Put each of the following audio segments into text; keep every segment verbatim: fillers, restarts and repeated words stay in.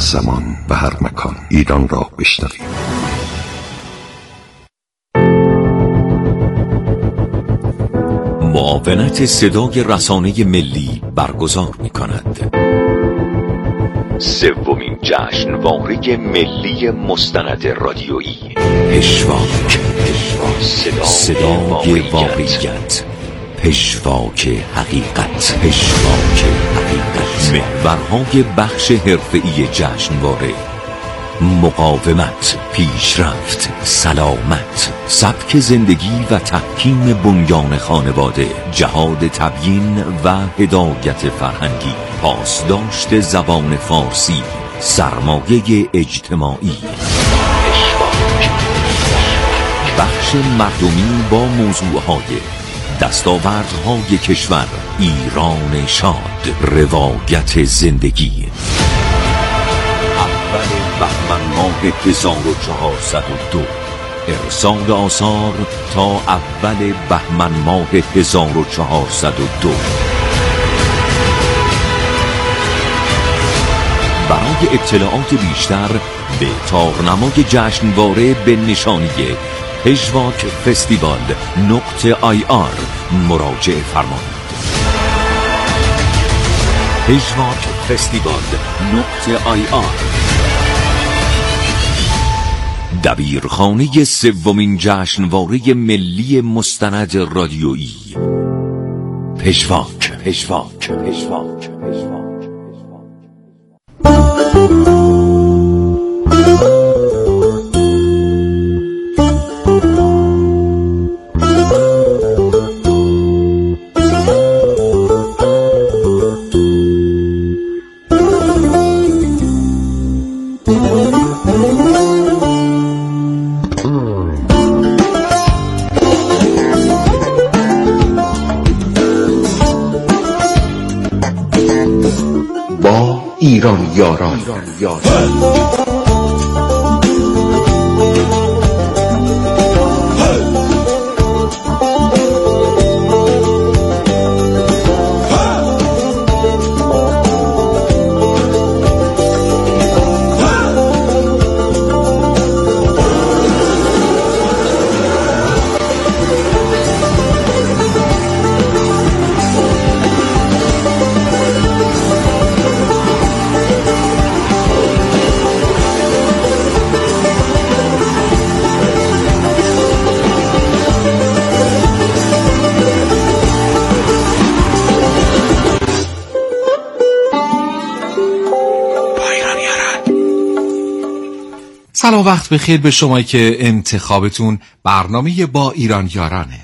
زمان و هر مکان ایران را بشنویم. معاونت صدای رسانه ملی برگزار می کند سومین جشنواره ملی مستند رادیویی پژواک، صدای, صدای واقعیت، پژواک حقیقت، پژواک حقیقت. محورهای بخش حرفه‌ای جشنواره: مقاومت، پیشرفت، سلامت، سبک زندگی و تحکیم بنیان خانواده، جهاد تبیین و هدایت فرهنگی، پاسداشت زبان فارسی، سرمایه اجتماعی. بخش مردمی با موضوعهای دستاوردهای کشور، ایران شاد، روایت زندگی. اول بهمن ماه هزار و چهارصد و دو، ارسال آثار تا اول بهمن ماه هزار و چهارصد و دو. برای اطلاعات بیشتر به تارنمای جشنواره به نشانی پژواک فستیوال نقطه آی آر مراجعه فرمایید. پژواک فستیوال نقطه آی آر، دبیرخانه سومین جشنواره ملی مستند رادیویی پژواک. پژواک پژواک پژواک. با ایران یاران. سلام، وقت بخیر به شما که انتخابتون برنامه با ایران یارانه.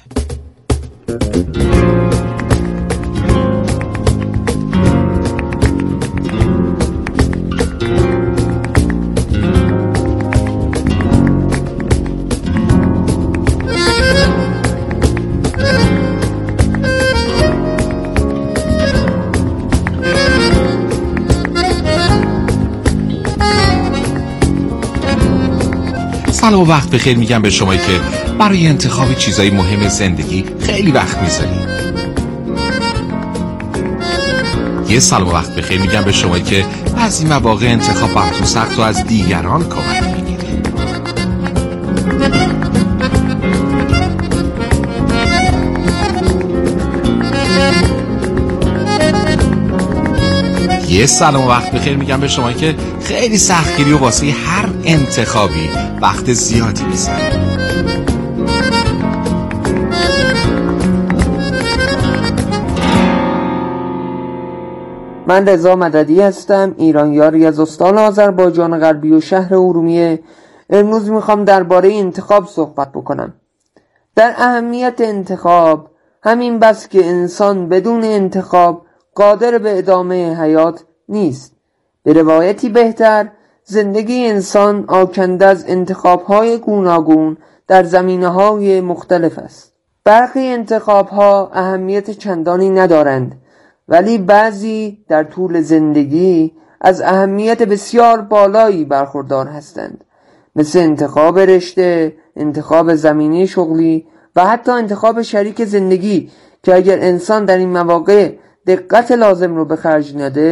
سلام و وقت بخیر میگم به شمایی که برای انتخاب چیزای مهم زندگی خیلی وقت میذارید. یه سلام و وقت بخیر میگم به شمایی که بعضی مواقع انتخاب براتون سخت و از دیگران کمک میگیرید. یه سلام و وقت بخیر میگم به شما که خیلی سختگیری و واسه هر انتخابی وقت زیادی میذارید. من رضا مددی هستم، ایرانیاری از استان آذربایجان غربی و شهر ارومیه. امروز میخوام درباره انتخاب صحبت بکنم. در اهمیت انتخاب، همین بس که انسان بدون انتخاب قادر به ادامه حیات نیست. به روایتی بهتر، زندگی انسان آکنده از انتخاب‌های گوناگون در زمینه‌های مختلف است. برخی انتخاب‌ها اهمیت چندانی ندارند، ولی بعضی در طول زندگی از اهمیت بسیار بالایی برخوردار هستند، مثل انتخاب رشته، انتخاب زمینه شغلی و حتی انتخاب شریک زندگی که اگر انسان در این مواقع دقت لازم رو به خرج نده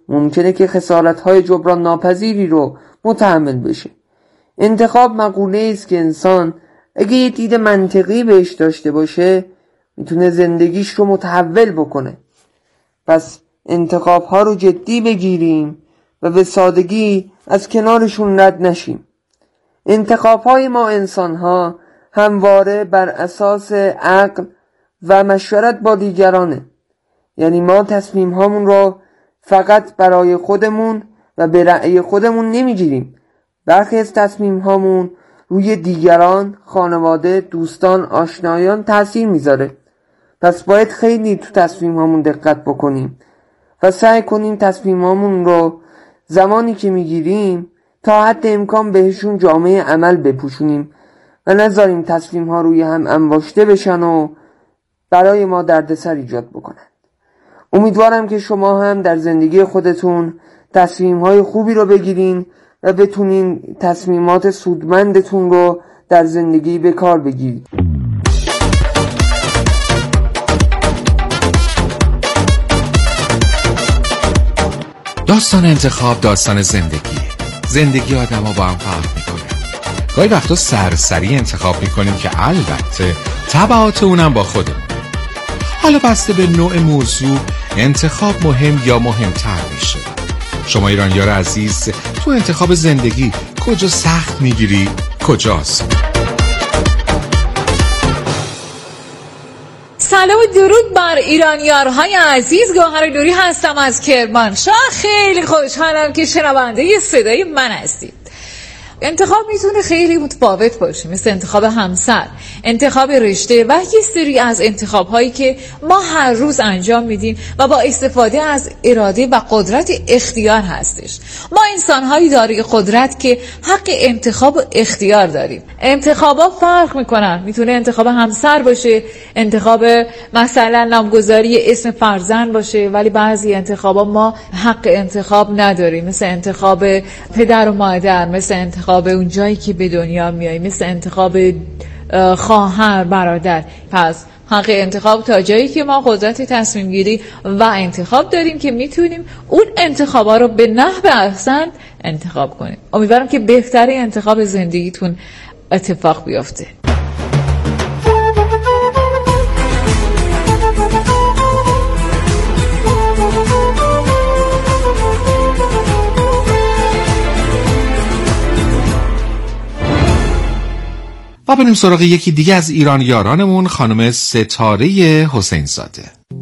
ممکنه که خسارت‌های جبران ناپذیری رو متحمل بشه. انتخاب مقوله است که انسان اگه یه دید منطقی بهش داشته باشه میتونه زندگیش رو متحول بکنه. پس انتخاب ها رو جدی بگیریم و به سادگی از کنارشون رد نشیم. انتخاب های ما انسان ها همواره بر اساس عقل و مشورت با دیگرانه. یعنی ما تصمیم هامون رو فقط برای خودمون و به رأی خودمون نمیگیریم. برخی از تصمیم هامون روی دیگران، خانواده، دوستان، آشنایان تأثیر میذاره. پس باید خیلی تو تصمیم هامون دقت بکنیم و سعی کنیم تصمیم هامون رو زمانی که میگیریم تا حد امکان بهشون جامعه عمل بپوشونیم و نذاریم تصمیم ها روی هم انباشته بشن و برای ما دردسر ایجاد بکنن. امیدوارم که شما هم در زندگی خودتون تصمیم های خوبی رو بگیرین و بتونین تصمیمات سودمندتون رو در زندگی به کار بگیرید. داستان انتخاب داستان زندگیه. زندگی آدم ها با هم فرق میکنه. گاهی وقتا سرسری انتخاب میکنیم که البته تبعات اونم با خودمون. حالا بسته به نوع موضوع انتخاب مهم یا مهمتر میشه. شما ایرانیار عزیز تو انتخاب زندگی کجا سخت میگیری؟ کجاست؟ سلام و درود بر ایرانیارهای عزیز. گوهر نوری هستم از کرمانشاه. خیلی خوشحالم که شنونده صدای من هستید. انتخاب میتونه خیلی متفاوت باشه، مثل انتخاب همسر، انتخاب رشته و یه سری از انتخاب هایی که ما هر روز انجام میدیم و با استفاده از اراده و قدرت اختیار هستش. ما انسان هایی دارای قدرت که حق انتخاب و اختیار داریم. انتخابا فرق میکنن، میتونه انتخاب همسر باشه، انتخاب مثلا نامگذاری اسم فرزند باشه، ولی بعضی انتخابا ما حق انتخاب نداریم، مثل انتخاب پدر و مادر، مثل انتخاب انتخاب اون جایی که به دنیا میای، مثل انتخاب خواهر، برادر. پس حق انتخاب تا جایی که ما قدرت تصمیم گیری و انتخاب داریم که میتونیم اون انتخابا رو به نحو احسن انتخاب کنیم. امیدوارم که بهترین انتخاب زندگیتون اتفاق بیفته. و بریم سراغ یکی دیگه از ایرانیارانمون، خانم ستاره حسین زاده.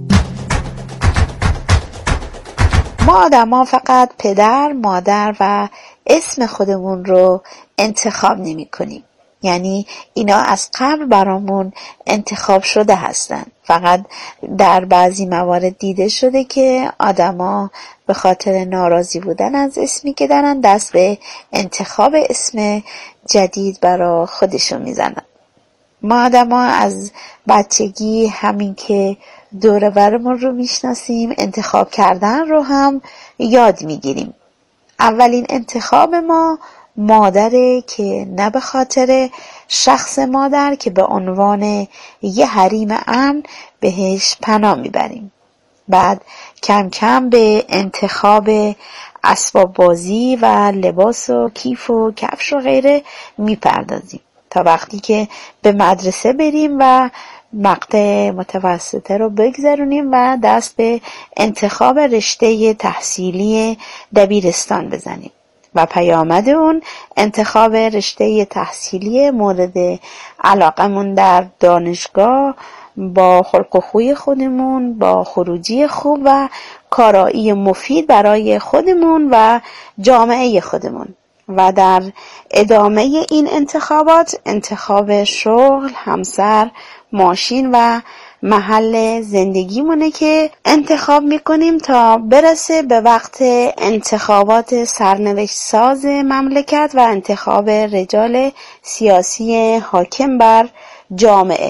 ما آدم ها فقط پدر، مادر و اسم خودمون رو انتخاب نمی کنیم. یعنی اینا از قبل برامون انتخاب شده هستن. فقط در بعضی موارد دیده شده که آدما به خاطر ناراضی بودن از اسمی که دارن دست به انتخاب اسم جدید برای خودشون میزنن. ما آدما از بچگی همین که دور برمون رو میشناسیم انتخاب کردن رو هم یاد میگیریم. اولین انتخاب ما مادره که نه به خاطر شخص مادر که به عنوان یه حریم امن بهش پناه میبریم. بعد کم کم به انتخاب اسباب بازی و لباس و کیف و کفش و غیره میپردازیم تا وقتی که به مدرسه بریم و مقطع متوسطه رو بگذرونیم و دست به انتخاب رشته تحصیلی دبیرستان بزنیم و پیامد اون انتخاب رشته تحصیلی مورد علاقمون در دانشگاه با خلق و خوی خودمون، با خروجی خوب و کارایی مفید برای خودمون و جامعه خودمون. و در ادامه این انتخابات انتخاب شغل، همسر، ماشین و محل زندگیمونه که انتخاب میکنیم تا برسه به وقت انتخابات سرنوشت ساز مملکت و انتخاب رجال سیاسی حاکم بر جامعه.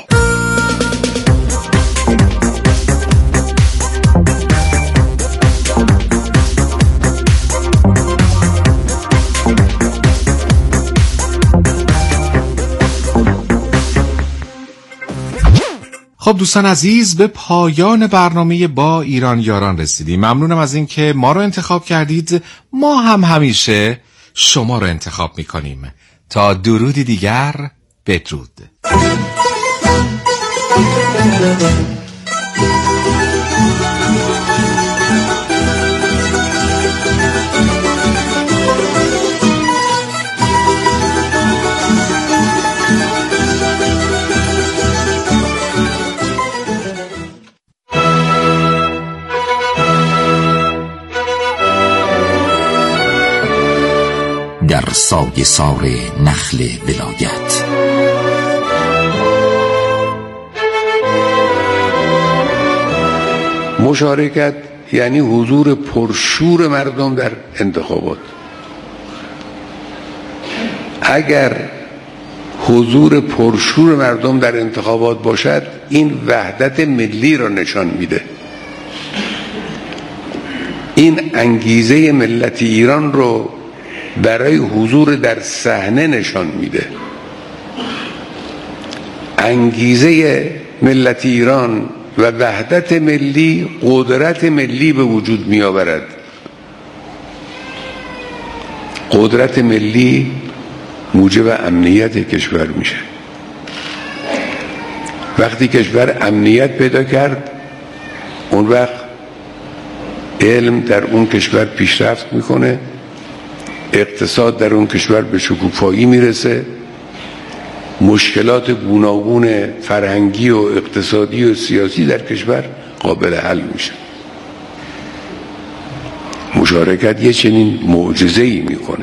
خب دوستان عزیز، به پایان برنامه با ایران یاران رسیدیم. ممنونم از این که ما رو انتخاب کردید. ما هم همیشه شما رو انتخاب میکنیم. تا درودی دیگر، بدرود. در سایه سار نخل ولایت مشارکت یعنی حضور پرشور مردم در انتخابات. اگر حضور پرشور مردم در انتخابات باشد، این وحدت ملی را نشان میده. این انگیزه ملت ایران رو برای حضور در صحنه نشان میده. انگیزه ملت ایران و وحدت ملی قدرت ملی به وجود می آورد. قدرت ملی موجب امنیت کشور میشه. وقتی کشور امنیت پیدا کرد، اون وقت علم در اون کشور پیشرفت میکنه، اقتصاد در اون کشور به شکوفایی میرسه، مشکلات گوناگون فرهنگی و اقتصادی و سیاسی در کشور قابل حل میشه. مشارکت یه چنین معجزه‌ای میکنه.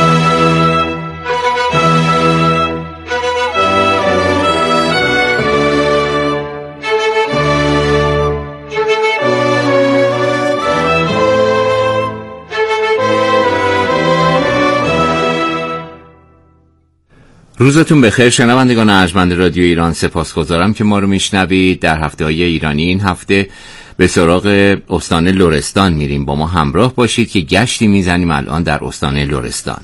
روزتون بخیر شنوندگان ارجمند رادیو ایران. سپاسگزارم که ما رو میشنوید. در هفته های ایرانی این هفته به سراغ استان لرستان میریم. با ما همراه باشید که گشتی میزنیم الان در استان لرستان.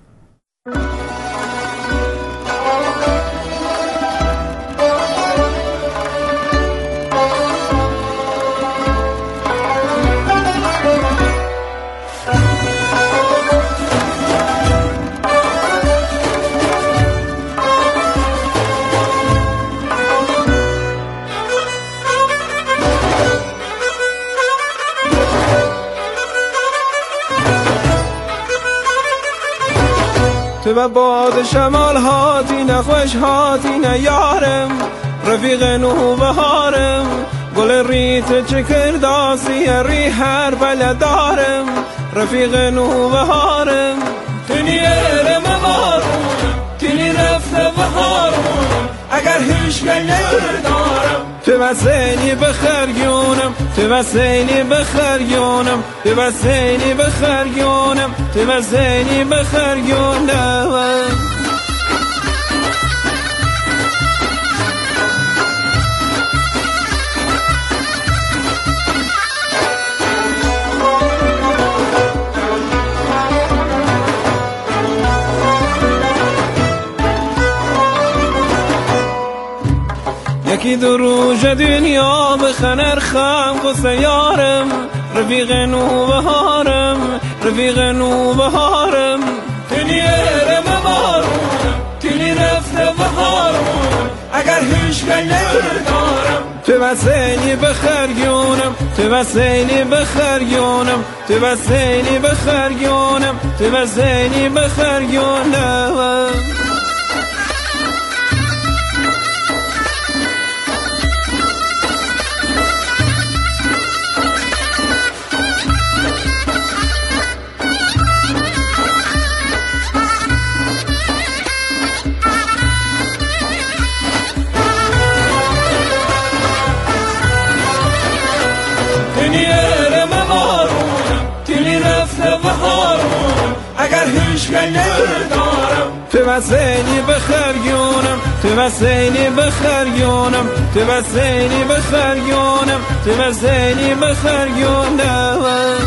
تو با باد شمال هاتی نخوش هاتی نیارم، رفیق نو بهارم، گل ریت چکر داسی ری هر بلدارم، رفیق نو بهارم. تنی ارم بارونم، تنی رفته بهارونم، اگر هیچ ندارم تو وسیلی بخرگونم، تو وسیلی بخرگونم، تو وسیلی بخرگونم، تو وسیلی بخرگونم. یکی دو روز دنیا بخنر خم قصه یارم، رفیق نو بهارم، رفیق نو بهارم. تنی ارم بارونم، تنی رفته بهارونم، اگر هیچ ندارم تو وسیلی بخرگونم، تو وسیلی بخرگونم، تو وسیلی بخرگونم، تو وسیلی بخرگونم. اگر هیچ ندارم تو وسیلی بخرگونم، تو وسیلی بخرگونم، تو وسیلی بخرگونم، تو وسیلی بخرگونم.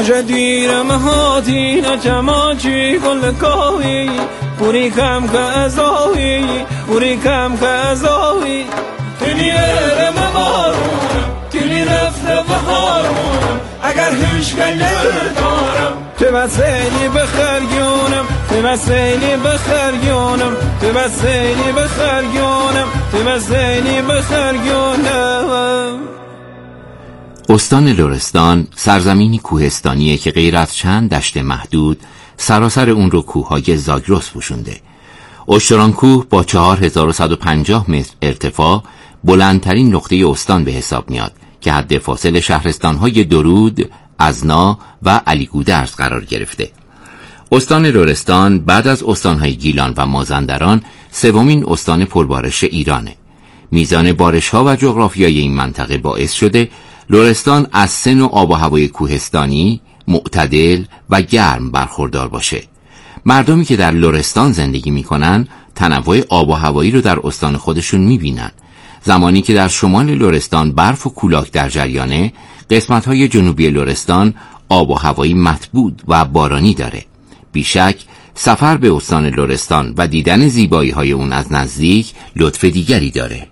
کجا دیرم هاتی نچماچی کل کاوی پوری کم که ازاوی پوری کم که ازاوی تینی ارم بارونم تینی رفته بهارونم اگر هیچ گله دارم تو بسیلی بخرگونم تو بسیلی بخرگونم تو بسیلی بخرگونم تو بسیلی بخرگونم. استان لرستان سرزمینی کوهستانیه که غیر از چند دشت محدود سراسر اون رو کوههای زاگرس پوشونده. اشتران کوه با چهار هزار و صد و پنجاه متر ارتفاع بلندترین نقطه استان به حساب میاد که حد فاصل شهرستانهای درود، ازنا و علیگودرز قرار گرفته. استان لرستان بعد از استانهای گیلان و مازندران سومین استان پربارش ایرانه. میزان بارش‌ها و جغرافیای این منطقه باعث شده لرستان از سه نوع آب و هوای کوهستانی، معتدل و گرم برخوردار باشه. مردمی که در لرستان زندگی میکنن تنوع آب و هوایی رو در استان خودشون میبینن. زمانی که در شمال لرستان برف و کولاک در جریانه، قسمت‌های جنوبی لرستان آب و هوایی مطبوع و بارانی داره. بیشک سفر به استان لرستان و دیدن زیبایی‌های اون از نزدیک لطف دیگری داره.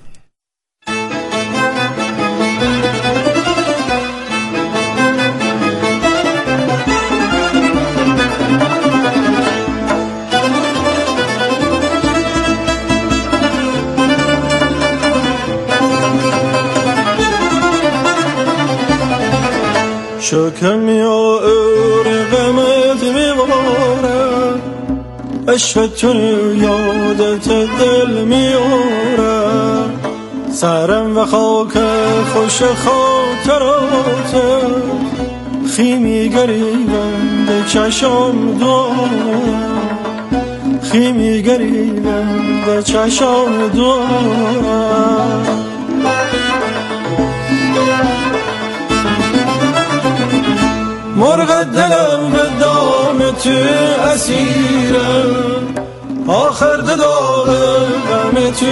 شکم یا غمت میبارم عشق تو یادت دل میارم سرم و خاک خوش خاطرات خیمی گریبم به چشم دارم خیمی گریبم به چشم دارم مرغ دلم به دام تو اسیرم آخر داغ غم تو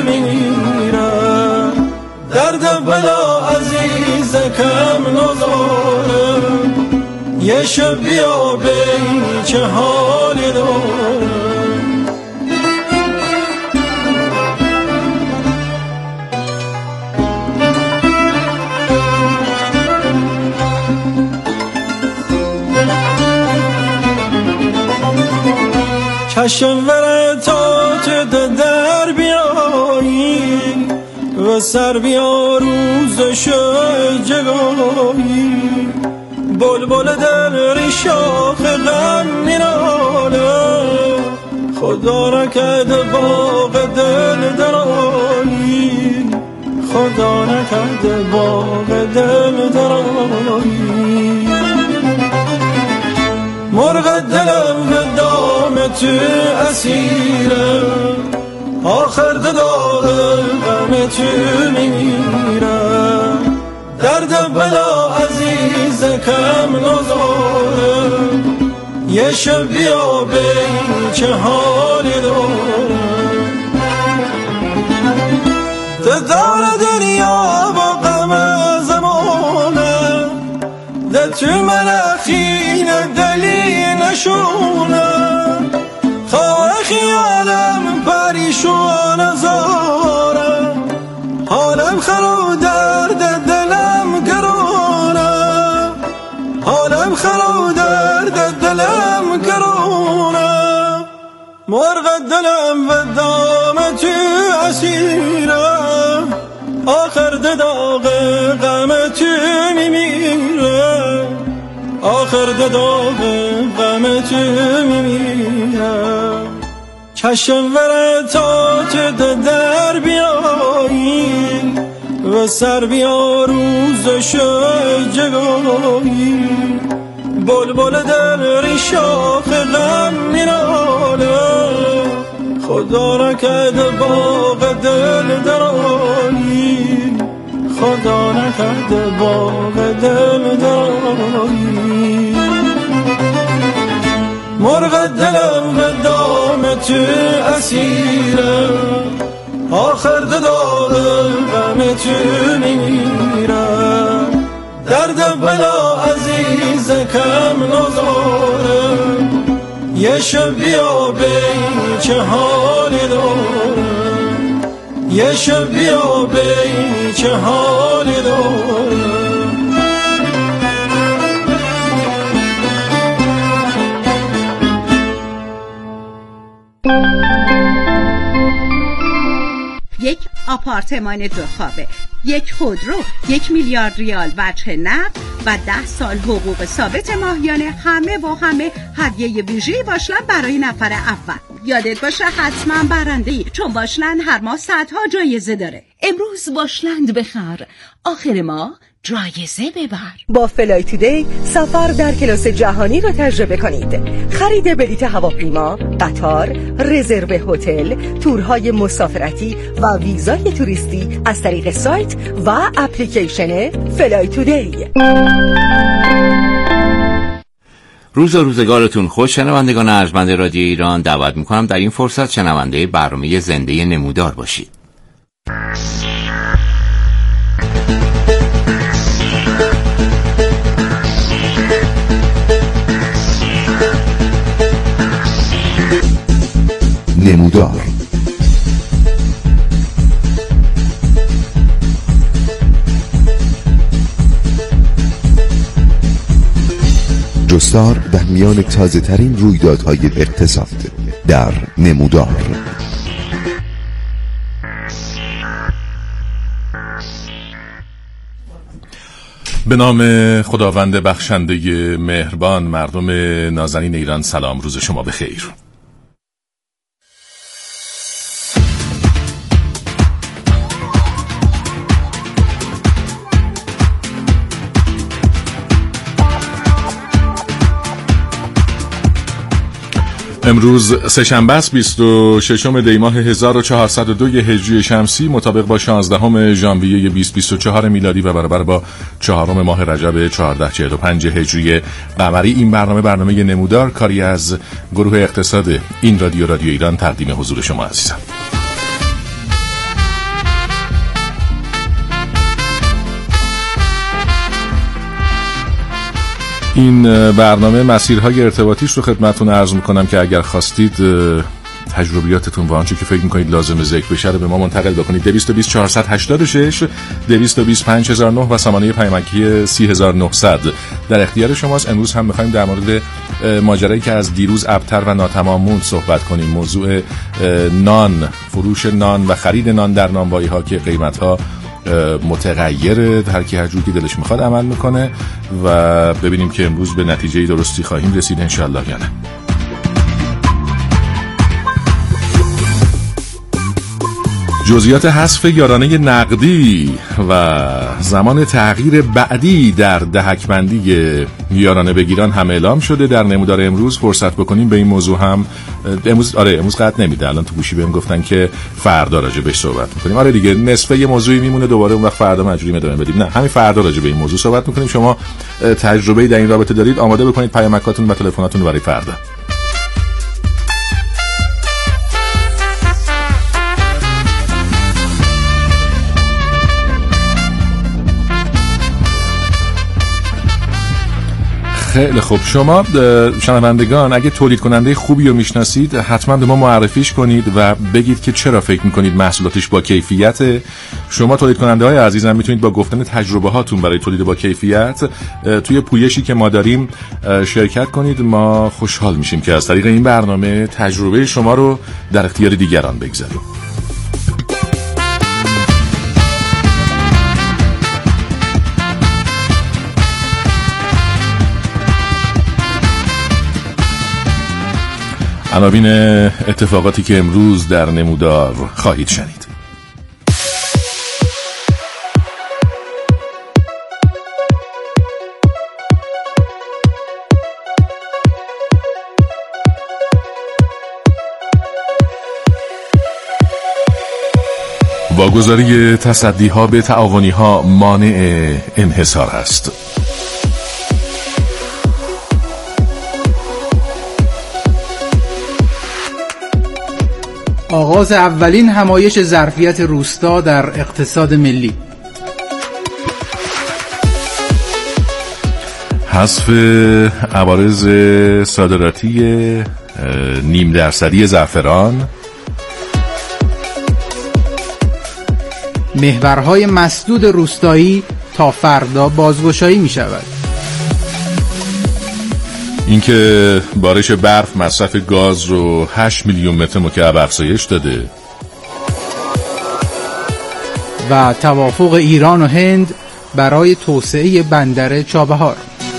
میمیرم درد بلا عزیز کم نزارم یه شب بیا بین چه حالی دارم چشم وره تا تو در بیایی و سر بیا روزش جگایی بلبل در ریشاخ غم میراله خدا نکرده باغ دل درایی خدا نکرده باغ دل درایی مرغ دلم به دام تو اسیرم آخر داغ غم تو میمیرم درد بلا عزیز کم نزارم یه شب بیا بین چه حالی دارم دار دریا با غم زمانه ده تو ملخین دلی نشونه خواه خیالم پریشون زارم حالم خرو درد دلم گرونه حالم خرو درد دلم گرونه مرغ دلم و دام تو اسیرم آخر داغ غم تو میمیره آخر داغ غم تو میمیره چشم وره تا تو در بیایی و سر بیا روزش جگایی بلبل در ریشاخ غم میراله خدا نکرده باغ دل درایی خدا نکرده باغ دل درایی مرغ دلم به دام تو اسیرم آخر داغ غم تو میمیرم درد بلا عزیز کم ندارم یه شب بیا بین چه حالی دارم یه شب بیا بین چه حالی دارم یک آپارتمان دو خوابه، یک خودرو، یک میلیارد ریال وجه نقد و ده سال حقوق ثابت ماهیانه، همه و همه هدیه ویژه‌ای واشلند برای نفر اول. یادت باشه حتما برنده‌ای، چون واشلند هر ماه صدها جایزه داره. امروز واشلند بخر، آخر ماه جایزه ببر. با فلای تودی سفر در کلاس جهانی را تجربه کنید. خرید بلیط هواپیما، قطار، رزرو هتل، تورهای مسافرتی و ویزای توریستی از طریق سایت و اپلیکیشن فلای تودی. روز و روزگارتون خوش. شنوندگان ارجمند رادیو ایران، دعوت میکنم در این فرصت شنونده برنامه زنده نمودار باشید. نمودار جستار در میان تازه ترین رویدادهای اقتصاد در نمودار. به نام خداوند بخشنده مهربان. مردم نازنین ایران سلام، روز شما بخیر. امروز سه‌شنبه است، بیست و ششم دی ماه هزار و چهارصد و دو هجری شمسی، مطابق با شانزدهم ژانویه بیست بیست و چهار میلادی و برابر با چهارم ماه رجب چهارده چهل و پنج هجری قمری. این برنامه برنامه نمودار، کاری از گروه اقتصاد این رادیو رادیو ایران، تقدیم حضور شما عزیزان. این برنامه مسیرهای ارتباطیش رو خدمتتون عرض میکنم که اگر خواستید تجربیاتتون و آنچه که فکر میکنید لازم ذکر بشه رو به ما منتقل بکنید. دویست و بیست چهارصد و هشتاد و شش، دویست و بیست پنج هزار و نه و سامانه پیامکی سی هزار و نهصد در اختیار شماست. امروز هم میخوایم در مورد ماجرایی که از دیروز ابتر و ناتمام موند صحبت کنیم. موضوع نان، فروش نان و خرید نان در نانوایی ها که قیمت ها متغیره، هر کی هر جور که دلش میخواد عمل میکنه و ببینیم که امروز به نتیجه درستی خواهیم رسید انشالله یا نه. جزئیات حذف یارانه نقدی و زمان تغییر بعدی در دهک‌بندی یارانه بگیران هم اعلام شده. در نمودار امروز فرصت بکنیم به این موضوع هم. امروز آره امروز قطع نمیده، الان تو گوشی بهم گفتن که فردا راجع بهش صحبت می‌کنیم. آره دیگه نصفه یه موضوعی میمونه، دوباره اون وقت فردا مجبوریم ادامه بدیم. نه، همین فردا راجع به این موضوع صحبت می‌کنیم. شما تجربه‌ای در این رابطه دارید، آماده بکنید پیامکاتون و تلفناتون برای فردا. خیلی خوب. شما شنوندگان اگه تولید کننده خوبی رو میشناسید حتما به ما معرفیش کنید و بگید که چرا فکر میکنید محصولاتش با کیفیته. شما تولید کننده های عزیزم میتونید با گفتن تجربه هاتون برای تولید با کیفیت توی پویشی که ما داریم شرکت کنید. ما خوشحال میشیم که از طریق این برنامه تجربه شما رو در اختیار دیگران بگذاریم. عناوین اتفاقاتی که امروز در نمودار خواهید شنید. واگذاری تصدی‌ها به تعاونی‌ها مانع انحصار است. آغاز اولین همایش ظرفیت روستا در اقتصاد ملی. حذف عوارض صادراتی نیم درصدی زعفران، محورهای مسدود روستایی تا فردا بازگشایی می شود. اینکه بارش برف مصرف گاز رو هشت میلیون متر مکعب افزایش داده و توافق ایران و هند برای توسعه بندر چابهار.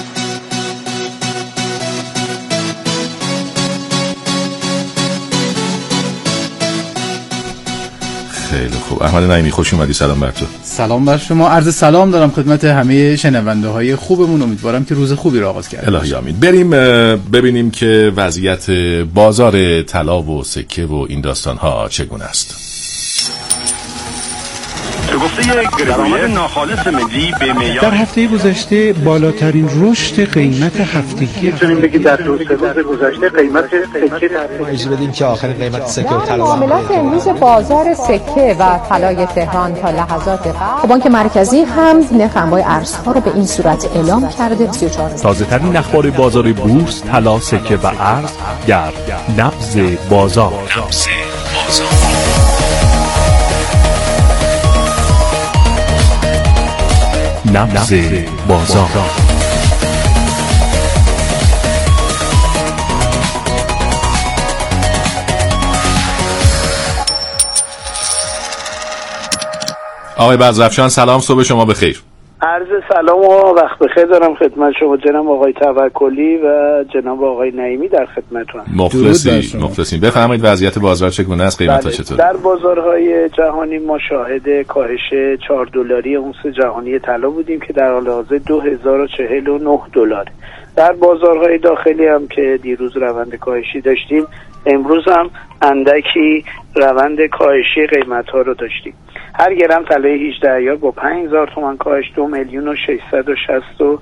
خیلی خوب. احمد نعیمی خوش اومدی. سلام بر تو. سلام بر شما. عرض سلام دارم خدمت همه شنونده های خوبمون. امیدوارم که روز خوبی رو آغاز کردیم. الهی آمین. بریم ببینیم که وضعیت بازار طلا و سکه و این داستان ها چگونه است. به گفته درآمد ناخالص ملی به معیار در هفته گذشته بالاترین رشد قیمت هفتگی میتونیم بگیم در دو سه روز گذشته قیمت سکه در اجازه بدیم که آخرین قیمت سکه و طلا معاملات امروز بازار سکه و طلای تهران تا لحظات قبل بانک مرکزی هم نرخ انواع ارزها رو به این صورت اعلام کرده. سی و چهار تازه ترین اخبار بازار بورس، طلا، سکه و ارز در نبض بازار. نبض بازار. نبض بازار. آقای بزرفشان سلام، صبح شما بخیر. عرض سلام و وقت بخیر دارم خدمت شما جناب آقای توکلی و جناب آقای نعیمی در خدمتتون. مخلصی مخلصیم. بفرمایید وضعیت بازار چگونه است؟ قیمت‌ها چطوره؟ در بازارهای جهانی ما شاهد کاهش چهار دلاری اونس جهانی طلا بودیم که در حال حاضر دو هزار و چهل و نه دلار. در بازارهای داخلی هم که دیروز روند کاهشی داشتیم، امروز هم اندکی روند کاهشی قیمت‌ها رو داشتیم. هر گرم طلای هجده ایار با پنج هزار تومان کاهش دو میلیون و ششصد و شصت و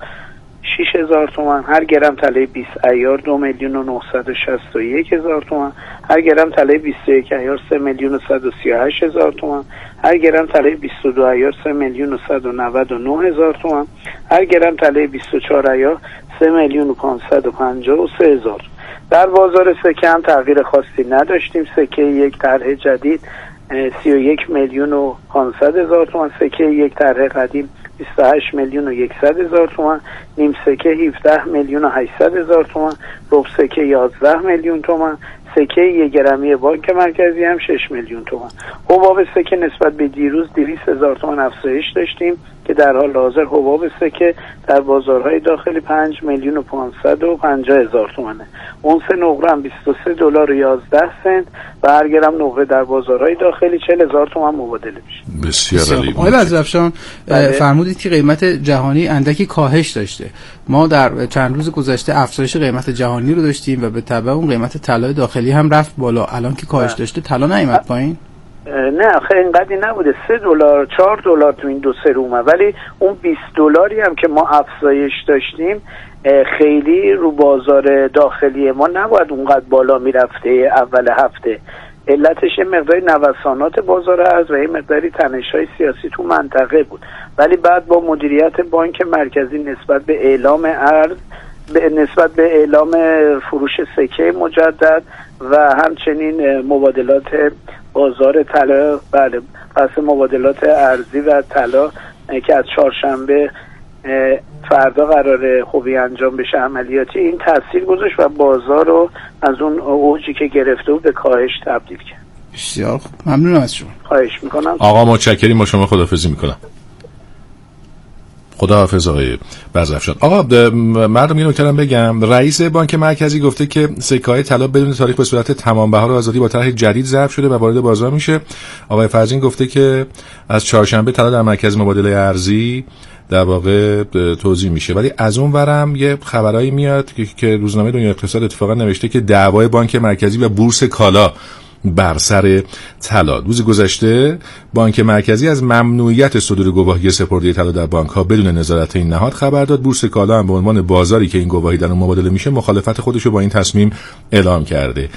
شش هزار تومان. هر گرم طلای بیست ایار دو میلیون و نهصد و شصت و یک هزار تومان. هر گرم طلای بیست و یک ایار سه میلیون و صد و سی و هشت هزار تومان. هر گرم طلای بیست و دو ایار سه میلیون و صد و نود و نه هزار تومان. هر گرم طلای بیست و چهار ایار سه میلیون و پانصد و پنجاه و سه هزار. در بازار سکه هم تغییر خاصی نداشتیم. سکه یک طرح جدید سی و یک میلیون و پانصد هزار تومان، سکه یک طرح قدیم بیست و هشت میلیون و صد هزار تومان، نیم سکه هفده میلیون و هشتصد هزار تومان، ربع سکه یازده میلیون تومان، سکه یک گرمی بانک مرکزی هم شش میلیون تومان. حباب سکه نسبت به دیروز دویست هزار تومان افزایش داشتیم که در حال حاضر حباب سکه در بازارهای داخلی پنج میلیون و پانصد و پنجاه هزار تومانه. اونس نقره هم بیست و سه دلار و یازده سنت و هر گرم نقره در بازارهای داخلی چهل هزار تومان مبادله میشه. بسیار عالی. آقای بزرفشان فرمودید که قیمت جهانی اندکی کاهش داشته. ما در چند روز گذشته افزایش قیمت جهانی رو داشتیم و به تبع اون قیمت طلای داخلی هم رفت بالا. الان که کاهش داشته طلا نیامد پایین؟ نه خیلی اینقدری نبوده. سه دلار چهار دلار تو این دو سه رومه، ولی اون بیست دلاری هم که ما افزایش داشتیم خیلی رو بازار داخلی ما نباید اونقدر بالا میرفته اول هفته. علتش یه مقداری نوسانات بازار ارز و یه مقداری تنش‌های سیاسی تو منطقه بود، ولی بعد با مدیریت بانک مرکزی نسبت به اعلام ارز نسبت به اعلام فروش سکه مجدد و همچنین مبادلات بازار طلا، بله پس مبادلات ارزی و طلا که از چهارشنبه فردا قراره خوبی انجام بشه عملیاتی، این تاثیر گذاشت و بازار رو از اون اوجی که گرفته بود به کاهش تبدیل کرد. بسیار خوب، ممنون از شما. خواهش میکنم آقا، متشکریم. با شما خداحافظی میکنم. خداحافظ آقای بزرفشان. آقا مردم اینو کردم بگم، رئیس بانک مرکزی گفته که سکه‌های طلا بدون تاریخ به صورت تمام بهار و آزادی با طرح جدید ضرب شده و وارد بازار میشه. آقای فرزین گفته که از چهارشنبه طلا در مرکز مبادله ارزی در واقع توزیع میشه، ولی از اون ورم یه خبرایی میاد که, که روزنامه دنیا اقتصاد اتفاقا نوشته که دعوای بانک مرکزی و بورس کالا بر سر طلا. روز گذشته بانک مرکزی از ممنوعیت صدور گواهی سپرده طلا در بانک‌ها بدون نظارت این نهاد خبر داد. بورس کالا هم به عنوان بازاری که این گواهی در اون مبادله میشه مخالفت خودش رو با این تصمیم اعلام کرده.